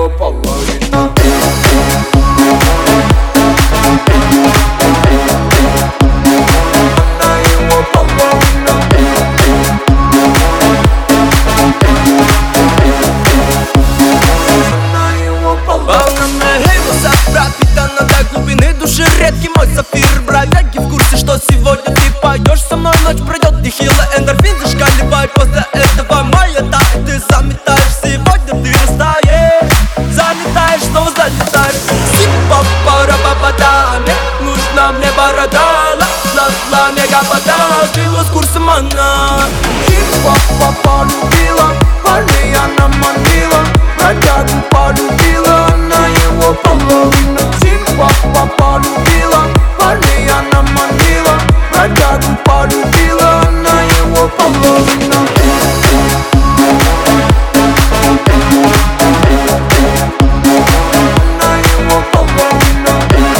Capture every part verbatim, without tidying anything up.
его половина. Редкий мой сапфир, бродяги в курсе, что сегодня ты пойдешь со мной, ночь пройдет нехило, эндорфин зашкаливает. После этого моя тает, ты заметаешь, сегодня ты растаешь, залетаешь, снова залетаешь. Сипа-пара-па-па-да, мне нужна мне борода, ла-ла-ла, мега-пода, сбила с курса мана. Сипа-па-полюбила, парней она манила, бродягу полюбила, она его половина. Сипа-па полюбила, парней она манила, бродягу полюбила, она его половина. Она его половина.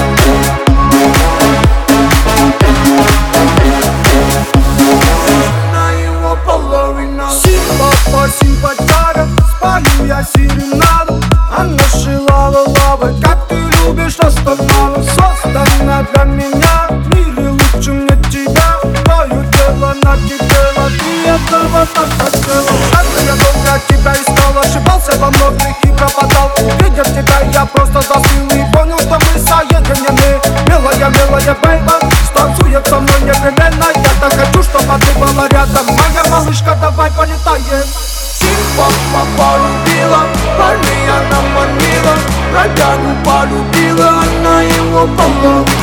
Она его половина. Симпа, симпатяга, спалю я серенаду. Она желала лавы, как ты любишь останову. Создана для меня, в мире лучше мне тебя. Твое дело накипело, ты этого так хотела. Как-то я долго тебя искал, ошибался во многих и пропадал. Видя тебя, я просто застыл и понял, что мы соединены. Милая, милая, бейба, станцует со мной непременно. Я так хочу, чтобы ты была рядом. Моя малышка, давай полетаем. Симпа полюбила, парней она манила, бродягу полюбила, она его половина.